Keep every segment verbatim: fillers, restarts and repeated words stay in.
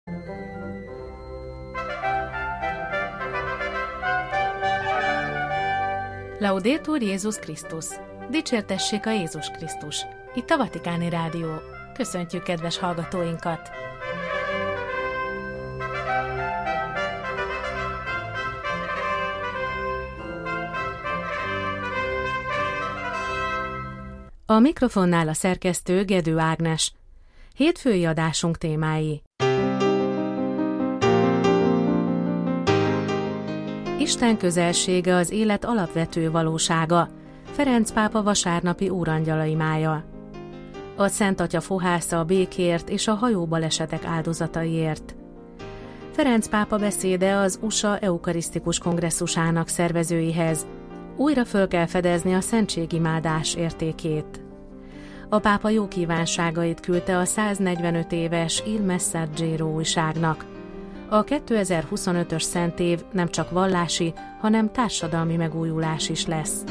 Laudetur Jézus Krisztus! Dicsértessék a Jézus Krisztus! Itt a Vatikáni Rádió. Köszöntjük kedves hallgatóinkat! A mikrofonnál a szerkesztő Gedő Ágnes. Hétfői adásunk témái. Isten közelsége az élet alapvető valósága. Ferenc pápa vasárnapi úrangyalaimája. A Szent Atya fohásza a békért és a hajóbalesetek áldozataiért. Ferenc pápa beszéde az u es á eukarisztikus kongresszusának szervezőihez. Újra föl kell fedezni a szentségimádás értékét. A pápa jó kívánságait küldte a száznegyvenöt éves Il Messaggero újságnak. A kétezer-huszonötös szentév nem csak vallási, hanem társadalmi megújulás is lesz.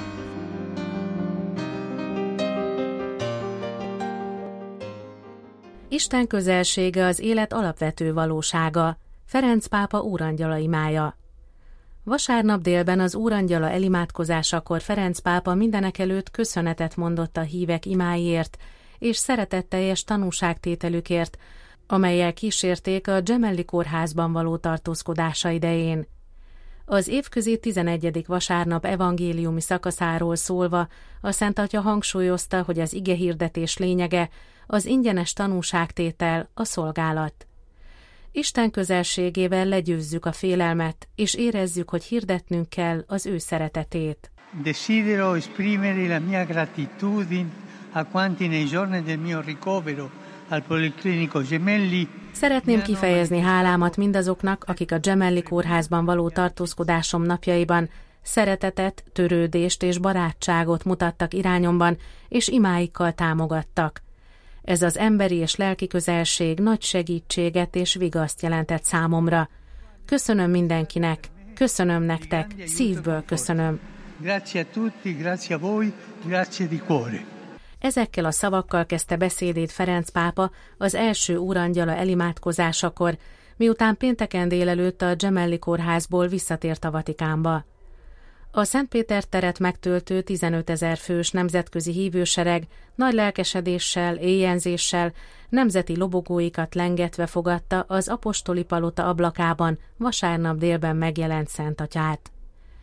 Isten közelsége az élet alapvető valósága. Ferenc pápa úrangyalaimája. Vasárnap délben az úrangyala elimádkozásakor Ferenc pápa mindenekelőtt köszönetet mondott a hívek imáiért és szeretetteljes tanúságtételükért, amellyel kísérték a Gemelli kórházban való tartózkodása idején. Az évközi tizenegyedik vasárnap evangéliumi szakaszáról szólva a Szent Atya hangsúlyozta, hogy az igehirdetés lényege az ingyenes tanúságtétel, a szolgálat. Isten közelségével legyőzzük a félelmet, és érezzük, hogy hirdetnünk kell az ő szeretetét. Desidero esprimere la mia gratitudine a quanti nei giorni del mio ricovero al Policlinico Gemelli. Szeretném kifejezni hálámat mindazoknak, akik a Gemelli kórházban való tartózkodásom napjaiban szeretetet, törődést és barátságot mutattak irányomban, és imáikkal támogattak. Ez az emberi és lelki közelség nagy segítséget és vigaszt jelentett számomra. Köszönöm mindenkinek, köszönöm nektek, szívből köszönöm. Grazie a tutti, grazie a voi, grazie di cuore. Ezekkel a szavakkal kezdte beszédét Ferenc pápa az első úrangyala elimádkozásakor, miután pénteken délelőtt a Gemelli kórházból visszatért a Vatikánba. A Szent Péter teret megtöltő tizenötezer fős nemzetközi hívősereg nagy lelkesedéssel, éjjenzéssel, nemzeti lobogóikat lengetve fogadta az apostoli palota ablakában vasárnap délben megjelent Szent Atyát.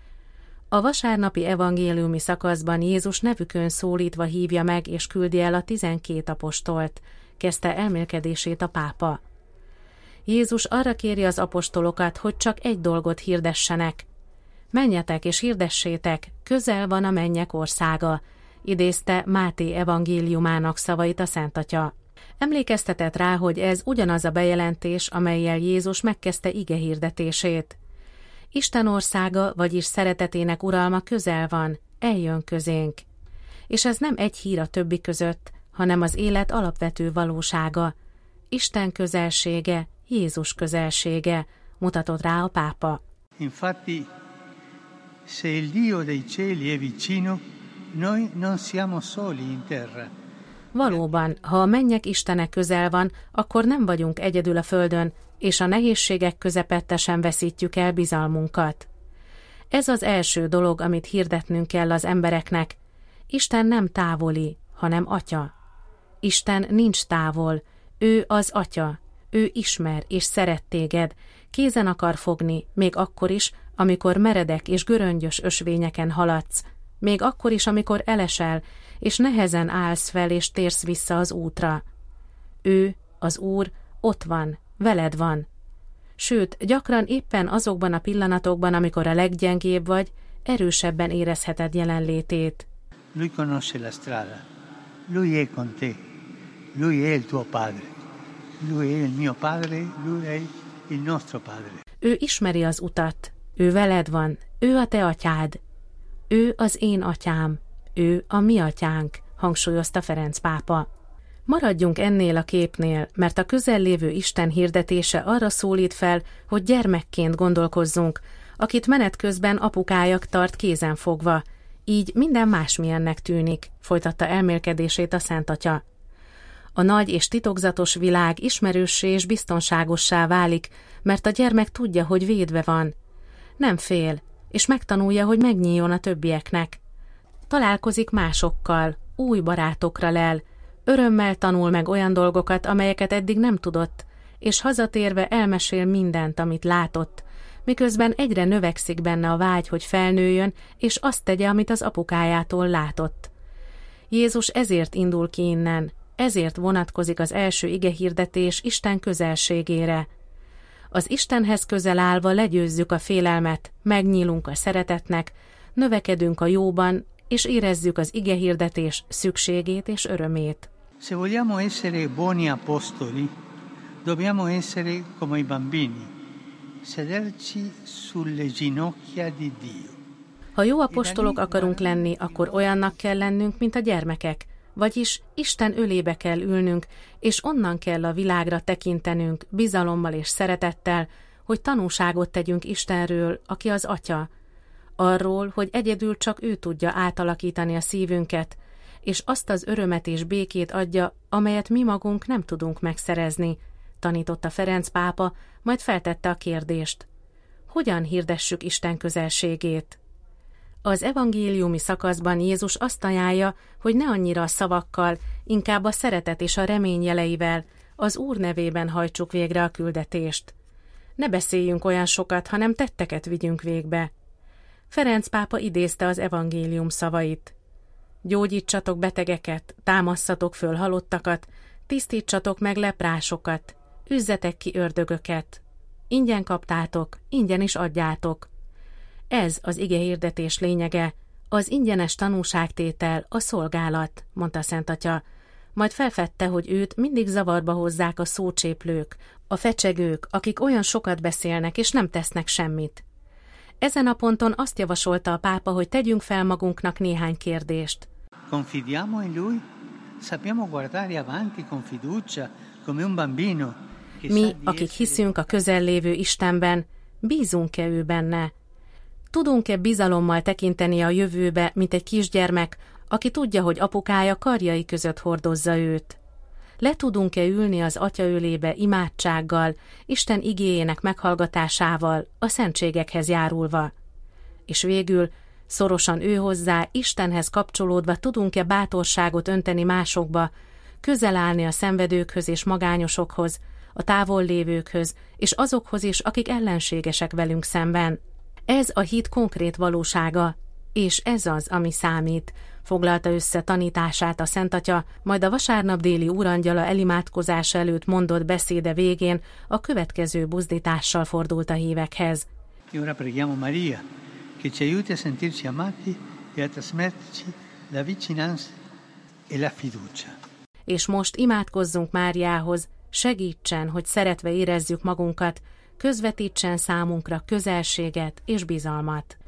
A vasárnapi evangéliumi szakaszban Jézus nevükön szólítva hívja meg és küldi el a tizenkét apostolt, kezdte elmélkedését a pápa. Jézus arra kéri az apostolokat, hogy csak egy dolgot hirdessenek. Menjetek és hirdessétek, közel van a mennyek országa, idézte Máté evangéliumának szavait a Szent Atya. Emlékeztetett rá, hogy ez ugyanaz a bejelentés, amellyel Jézus megkezdte igehirdetését. Isten országa, vagyis szeretetének uralma közel van, eljön közénk. És ez nem egy hír a többi között, hanem az élet alapvető valósága. Isten közelsége, Jézus közelsége, mutatott rá a pápa. Infatti, se il Dio dei cieli è vicino, noi non siamo soli in terra. Valóban, ha a mennyek Istene közel van, akkor nem vagyunk egyedül a földön, és a nehézségek közepette sem veszítjük el bizalmunkat. Ez az első dolog, amit hirdetnünk kell az embereknek. Isten nem távoli, hanem Atya. Isten nincs távol, ő az Atya, ő ismer és szeret téged, kézen akar fogni, még akkor is, amikor meredek és göröngyös ösvényeken haladsz, még akkor is, amikor elesel, és nehezen állsz fel és térsz vissza az útra. Ő, az Úr, ott van, veled van. Sőt, gyakran éppen azokban a pillanatokban, amikor a leggyengébb vagy, erősebben érezheted jelenlétét. Lui conosce la strada. Lui è con te. Lui è il tuo padre. Lui è il mio padre, lui è il nostro padre. Ő ismeri az utat. Ő veled van. Ő a te atyád. Ő az én atyám. Ő a mi atyánk, hangsúlyozta Ferenc pápa. Maradjunk ennél a képnél, mert a közellévő Isten hirdetése arra szólít fel, hogy gyermekként gondolkozzunk, akit menet közben apukája tart kézen fogva, így minden másmilyennek tűnik, folytatta elmélkedését a Szent Atya. A nagy és titokzatos világ ismerőssé és biztonságossá válik, mert a gyermek tudja, hogy védve van. Nem fél, és megtanulja, hogy megnyíljon a többieknek. Találkozik másokkal, új barátokra lel, örömmel tanul meg olyan dolgokat, amelyeket eddig nem tudott, és hazatérve elmesél mindent, amit látott, miközben egyre növekszik benne a vágy, hogy felnőjön, és azt tegye, amit az apukájától látott. Jézus ezért indul ki innen, ezért vonatkozik az első igehirdetés Isten közelségére. Az Istenhez közel állva legyőzzük a félelmet, megnyílunk a szeretetnek, növekedünk a jóban, és érezzük az igehirdetés szükségét és örömét. Se vogliamo essere buoni apostoli, dobbiamo essere come i bambini, sederci sulle ginocchia di Dio. Ha jó apostolok akarunk lenni, akkor olyannak kell lennünk, mint a gyermekek, vagyis Isten ölébe kell ülnünk, és onnan kell a világra tekintenünk bizalommal és szeretettel, hogy tanúságot tegyünk Istenről, aki az Atya, arról, hogy egyedül csak ő tudja átalakítani a szívünket, és azt az örömet és békét adja, amelyet mi magunk nem tudunk megszerezni, tanította Ferenc pápa, majd feltette a kérdést. Hogyan hirdessük Isten közelségét? Az evangéliumi szakaszban Jézus azt ajánlja, hogy ne annyira a szavakkal, inkább a szeretet és a remény jeleivel, az Úr nevében hajtsuk végre a küldetést. Ne beszéljünk olyan sokat, hanem tetteket vigyünk végbe. Ferenc pápa idézte az evangélium szavait. Gyógyítsatok betegeket, támasszatok föl halottakat, tisztítsatok meg leprásokat, üzzetek ki ördögöket. Ingyen kaptátok, ingyen is adjátok. Ez az igehirdetés lényege, az ingyenes tanúságtétel, a szolgálat, mondta Szent Atya. Majd felfedte, hogy őt mindig zavarba hozzák a szócséplők, a fecsegők, akik olyan sokat beszélnek és nem tesznek semmit. Ezen a ponton azt javasolta a pápa, hogy tegyünk fel magunknak néhány kérdést. Confidiamo in lui? Sappiamo guardare avanti con fiducia, come un bambino. Mi, akik hiszünk a közellévő Istenben, bízunk-e ő benne? Tudunk-e bizalommal tekinteni a jövőbe, mint egy kisgyermek, aki tudja, hogy apukája karjai között hordozza őt? Le tudunk-e ülni az Atya ölébe imádsággal, Isten igéjének meghallgatásával, a szentségekhez járulva? És végül, szorosan ő hozzá, Istenhez kapcsolódva tudunk-e bátorságot önteni másokba, közel állni a szenvedőkhöz és magányosokhoz, a távollévőkhöz, és azokhoz is, akik ellenségesek velünk szemben? Ez a hit konkrét valósága, és ez az, ami számít, foglalta össze tanítását a Szent Atya, majd a vasárnap déli úrangyala elimádkozása előtt mondott beszéde végén a következő buzdítással fordult a hívekhez. E ora preghiamo Maria, che ci aiuti a sentirci amati e a trasmetterci la vicinanza e la fiducia. És most imádkozzunk Máriához, segítsen, hogy szeretve érezzük magunkat, közvetítsen számunkra közelséget és bizalmat.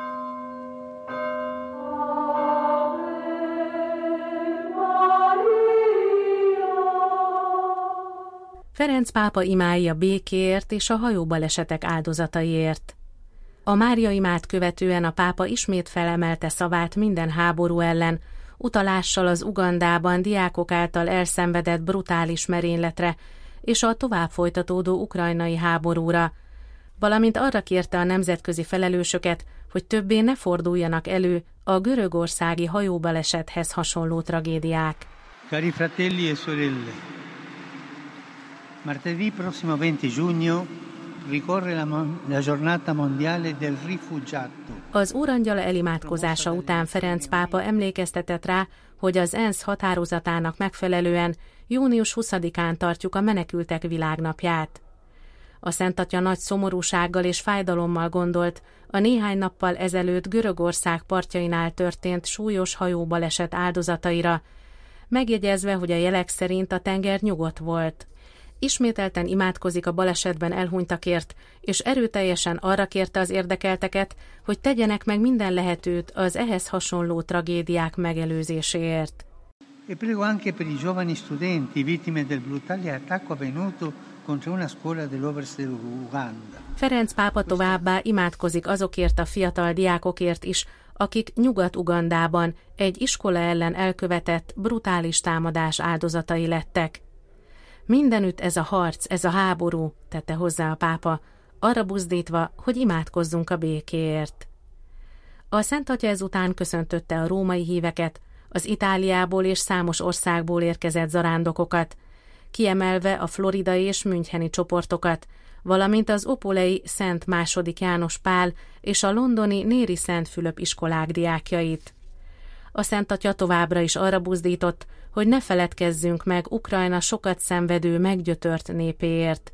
Ferenc pápa imái a békéért és a hajóbalesetek áldozataiért. A Mária imát követően a pápa ismét felemelte szavát minden háború ellen, utalással az Ugandában diákok által elszenvedett brutális merényletre és a tovább folytatódó ukrajnai háborúra, valamint arra kérte a nemzetközi felelősöket, hogy többé ne forduljanak elő a görögországi hajóbalesethez hasonló tragédiák. Cari fratelli e sorelle, martedì prossimo venti giugno ricorre la, la giornata mondiale del rifugiato. Az úrangyala elimádkozása után Ferenc pápa emlékeztetett rá, hogy az ENSZ határozatának megfelelően június huszadikán tartjuk a menekültek világnapját. A Szent Atya nagy szomorúsággal és fájdalommal gondolt a néhány nappal ezelőtt Görögország partjainál történt súlyos hajóbaleset áldozataira, megjegyezve, hogy a jelek szerint a tenger nyugodt volt. Ismételten imádkozik a balesetben elhunytakért, és erőteljesen arra kérte az érdekelteket, hogy tegyenek meg minden lehetőt az ehhez hasonló tragédiák megelőzéséért. E prego anche per i giovani studenti vittime del brutale attacco avvenuto contro una scuola dell'Ovest dell'Uganda. Ferenc pápa továbbá imádkozik azokért a fiatal diákokért is, akik Nyugat-Ugandában egy iskola ellen elkövetett brutális támadás áldozatai lettek. Mindenütt ez a harc, ez a háború, tette hozzá a pápa, arra buzdítva, hogy imádkozzunk a békéért. A Szent Atya ezután köszöntötte a római híveket, az Itáliából és számos országból érkezett zarándokokat, kiemelve a floridai és müncheni csoportokat, valamint az opolei Szent második János Pál és a londoni Néri Szent Fülöp iskolák diákjait. A Szent Atya továbbra is arra buzdított, hogy ne feledkezzünk meg Ukrajna sokat szenvedő, meggyötört népéért.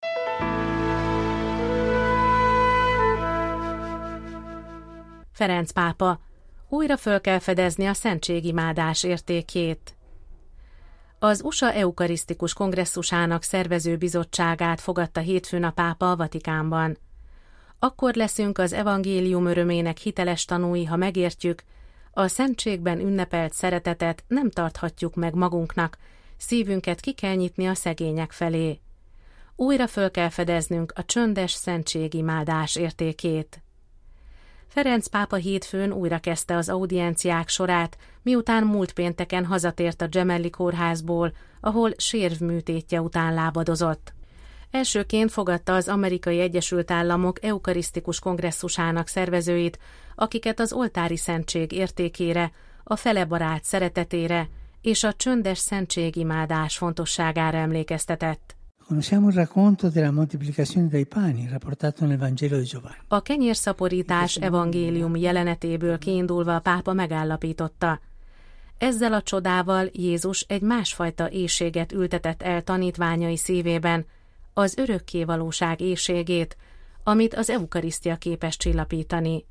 Ferenc pápa: újra föl kell fedezni a szentségimádás értékét. Az u es á Eukarisztikus Kongresszusának szervező bizottságát fogadta hétfőn a pápa a Vatikánban. Akkor leszünk az evangélium örömének hiteles tanúi, ha megértjük, a szentségben ünnepelt szeretetet nem tarthatjuk meg magunknak, szívünket ki kell nyitni a szegények felé. Újra föl kell fedeznünk a csöndes szentségimádás értékét. Ferenc pápa hétfőn újra kezdte az audienciák sorát, miután múlt pénteken hazatért a Gemelli kórházból, ahol sérvműtétje után lábadozott. Elsőként fogadta az Amerikai Egyesült Államok Eukarisztikus Kongresszusának szervezőit, akiket az oltári szentség értékére, a felebarát szeretetére és a csöndes szentségimádás fontosságára emlékeztetett. Conosciamo il racconto della moltiplicazione dei pani rapportato nel Vangelo di Giovanni. A kenyérszaporítás evangélium jelenetéből kiindulva a pápa megállapította: ezzel a csodával Jézus egy másfajta éhséget ültetett el tanítványai szívében, az örökké valóság éhségét, amit az eukarisztia képes csillapítani.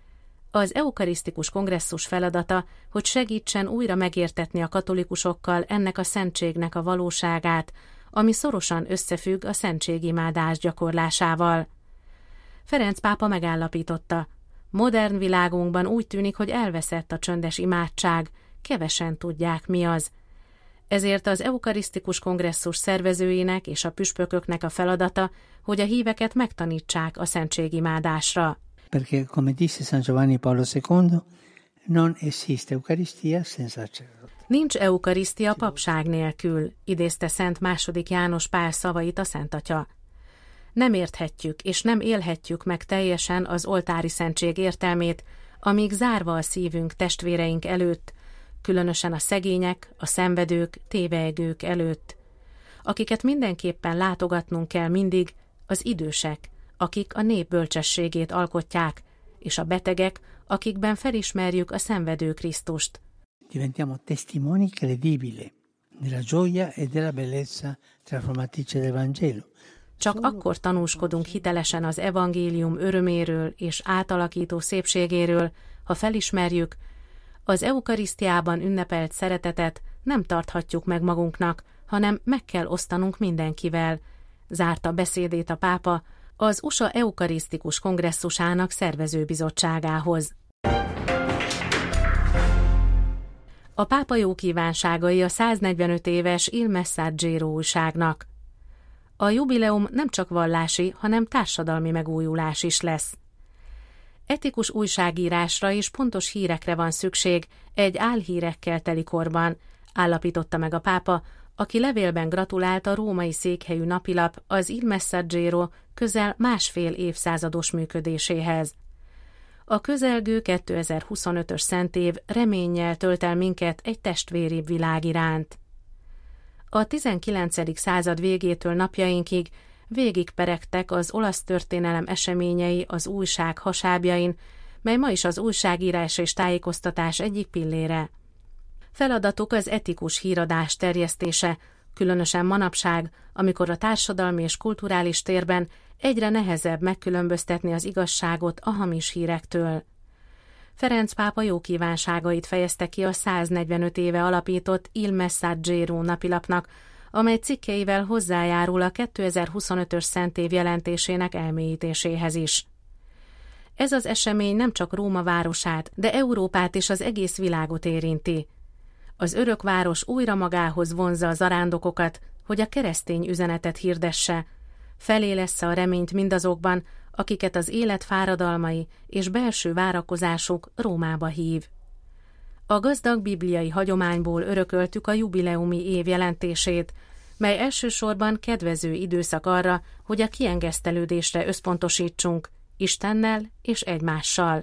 Az eukarisztikus kongresszus feladata, hogy segítsen újra megértetni a katolikusokkal ennek a szentségnek a valóságát, ami szorosan összefügg a szentségimádás gyakorlásával. Ferenc pápa megállapította: modern világunkban úgy tűnik, hogy elveszett a csöndes imádság, kevesen tudják, mi az. Ezért az eukarisztikus kongresszus szervezőinek és a püspököknek a feladata, hogy a híveket megtanítsák a szentségimádásra. Perché, come disse San Giovanni Paolo secondo, non esiste Eucaristia senza sacerdote. Nincs eukarisztia papság nélkül, idézte Szent második János Pál szavait a Szent Atya. Nem érthetjük és nem élhetjük meg teljesen az oltári szentség értelmét, amíg zárva a szívünk testvéreink előtt, különösen a szegények, a szenvedők, tévejgők előtt. Akiket mindenképpen látogatnunk kell mindig, az idősek, akik a nép bölcsességét alkotják, és a betegek, akikben felismerjük a szenvedő Krisztust. Diventiamo testimoni credibili della gioia e della bellezza trasformatrice del Vangelo. Csak akkor tanúskodunk hitelesen az evangélium öröméről és átalakító szépségéről, ha felismerjük, az eukarisztiában ünnepelt szeretetet nem tarthatjuk meg magunknak, hanem meg kell osztanunk mindenkivel, zárta beszédét a pápa az u es á Eukarisztikus Kongresszusának szervezőbizottságához. A pápa jó kívánságai a száznegyvenöt éves Il Messaggero újságnak. A jubileum nem csak vallási, hanem társadalmi megújulás is lesz. Etikus újságírásra és pontos hírekre van szükség egy álhírekkel teli korban, állapította meg a pápa, aki levélben gratulált a római székhelyű napilap az Il Messaggero közel másfél évszázados működéséhez. A közelgő kétezer-huszonötös szentév reménnyel tölt el minket egy testvéribb világ iránt. A tizenkilencedik század végétől napjainkig végigperegtek az olasz történelem eseményei az újság hasábjain, mely ma is az újságírás és tájékoztatás egyik pillére. Feladatuk az etikus híradás terjesztése, különösen manapság, amikor a társadalmi és kulturális térben egyre nehezebb megkülönböztetni az igazságot a hamis hírektől. Ferenc pápa jó kívánságait fejezte ki a száznegyvenöt éve alapított Il Messaggero napilapnak, amely cikkeivel hozzájárul a kétezer-huszonötös szentév jelentésének elmélyítéséhez is. Ez az esemény nem csak Róma városát, de Európát és az egész világot érinti. Az örök város újra magához vonzza a zarándokokat, hogy a keresztény üzenetet hirdesse, felélessze a reményt mindazokban, akiket az élet fáradalmai és belső várakozásuk Rómába hív. A gazdag bibliai hagyományból örököltük a jubileumi év jelentését, mely elsősorban kedvező időszak arra, hogy a kiengesztelődésre összpontosítsunk, Istennel és egymással.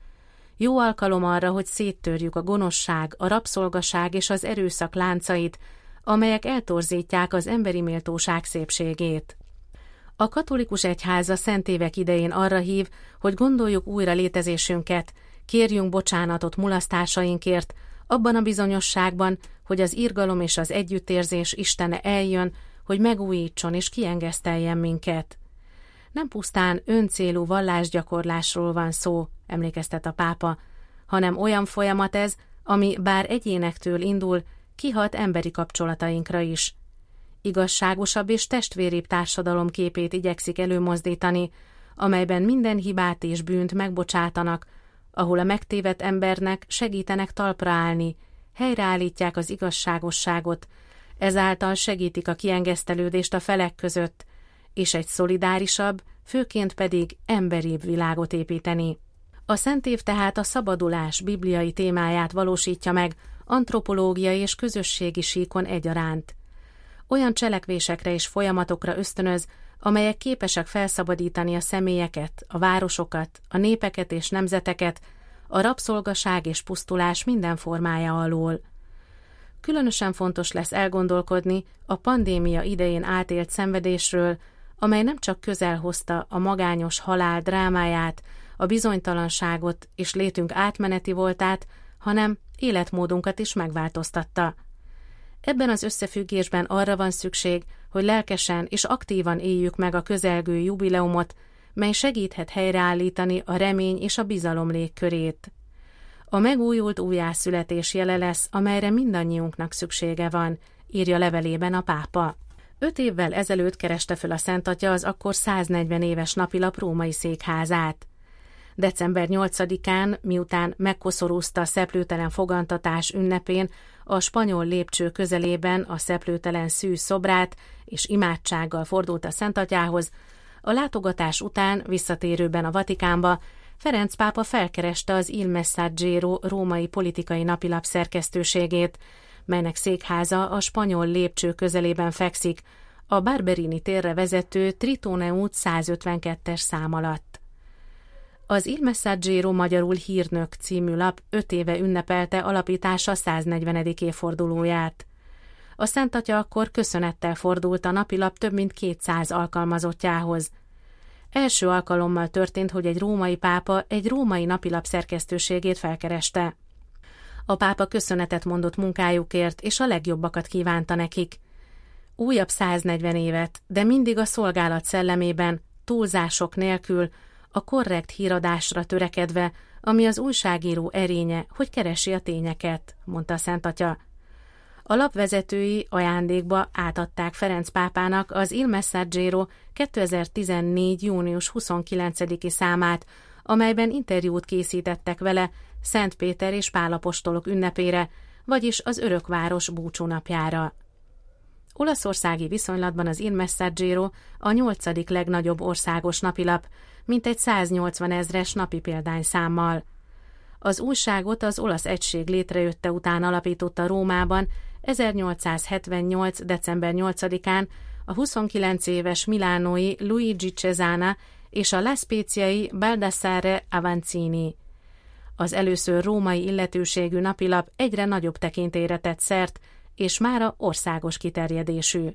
Jó alkalom arra, hogy széttörjük a gonoszság, a rabszolgaság és az erőszak láncait, amelyek eltorzítják az emberi méltóság szépségét. A katolikus egyház a szentévek idején arra hív, hogy gondoljuk újra létezésünket, kérjünk bocsánatot mulasztásainkért, abban a bizonyosságban, hogy az irgalom és az együttérzés Istene eljön, hogy megújítson és kiengeszteljen minket. Nem pusztán öncélú vallásgyakorlásról van szó, emlékeztet a pápa, hanem olyan folyamat ez, ami bár egyénektől indul, kihat emberi kapcsolatainkra is. Igazságosabb és testvéribb társadalom képét igyekszik előmozdítani, amelyben minden hibát és bűnt megbocsátanak, ahol a megtévedt embernek segítenek talpra állni, helyreállítják az igazságosságot, ezáltal segítik a kiengesztelődést a felek között, és egy szolidárisabb, főként pedig emberibb világot építeni. A Szent Év tehát a szabadulás bibliai témáját valósítja meg antropológiai és közösségi síkon egyaránt. Olyan cselekvésekre és folyamatokra ösztönöz, amelyek képesek felszabadítani a személyeket, a városokat, a népeket és nemzeteket, a rabszolgaság és pusztulás minden formája alól. Különösen fontos lesz elgondolkodni a pandémia idején átélt szenvedésről, amely nem csak közel hozta a magányos halál drámáját, a bizonytalanságot és létünk átmeneti voltát, hanem életmódunkat is megváltoztatta. Ebben az összefüggésben arra van szükség, hogy lelkesen és aktívan éljük meg a közelgő jubileumot, mely segíthet helyreállítani a remény és a bizalom légkörét. A megújult újjászületés jele lesz, amelyre mindannyiunknak szüksége van, írja levelében a pápa. Öt évvel ezelőtt kereste föl a Szent Atya az akkor száznegyven éves napilap római székházát. december nyolcadikán, miután megkoszorúzta a szeplőtelen fogantatás ünnepén a spanyol lépcső közelében a szeplőtelen szűz szobrát, és imádsággal fordult a Szent Atyához, a látogatás után visszatérőben a Vatikánba Ferenc pápa felkereste az Il Messaggero római politikai napilap szerkesztőségét, melynek székháza a spanyol lépcső közelében fekszik, a Barberini térre vezető Tritone út százötvenkettes szám alatt. Az Il Messaggero magyarul Hírnök című lap öt éve ünnepelte alapítása száznegyvenedik évfordulóját. A Szent Atya akkor köszönettel fordult a napilap több mint kétszáz alkalmazottjához. Első alkalommal történt, hogy egy római pápa egy római napilap szerkesztőségét felkereste. A pápa köszönetet mondott munkájukért, és a legjobbakat kívánta nekik. Újabb száznegyven évet, de mindig a szolgálat szellemében, túlzások nélkül, a korrekt híradásra törekedve, ami az újságíró erénye, hogy keresi a tényeket, mondta a Szent Atya. A lapvezetői ajándékba átadták Ferenc pápának az Il Messaggero kétezer-tizennégy. június huszonkilencediki számát, amelyben interjút készítettek vele Szent Péter és Pál apostolok ünnepére, vagyis az Örökváros búcsúnapjára. Olaszországi viszonylatban az Il Messaggero a nyolcadik legnagyobb országos napilap, mintegy száznyolcvan ezres napi példányszámmal. Az újságot az olasz egység létrejötte után alapította Rómában ezernyolcszázhetvennyolc. december nyolcadikán a huszonkilenc éves milánói Luigi Cesana és a La Speziai Baldassare Avanzini. Az először római illetőségű napilap egyre nagyobb tekintélyre tett szert, és mára országos kiterjedésű.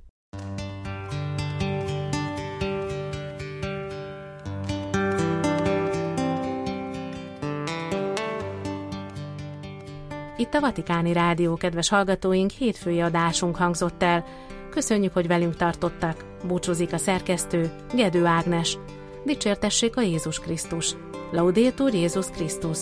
Itt a Vatikáni Rádió, kedves hallgatóink, hétfői adásunk hangzott el. Köszönjük, hogy velünk tartottak. Búcsúzik a szerkesztő, Gedő Ágnes. Dicsértessék a Jézus Krisztus. Laudetur Jézus Krisztus.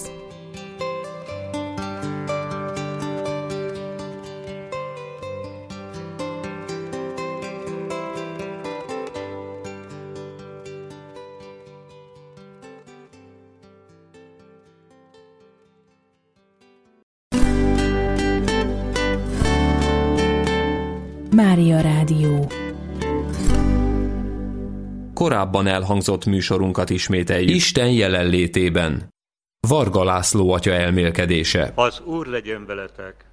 Mária Rádió. korábban elhangzott műsorunkat ismételjük Isten jelenlétében. Varga László atya elmélkedése. Az Úr legyen veletek!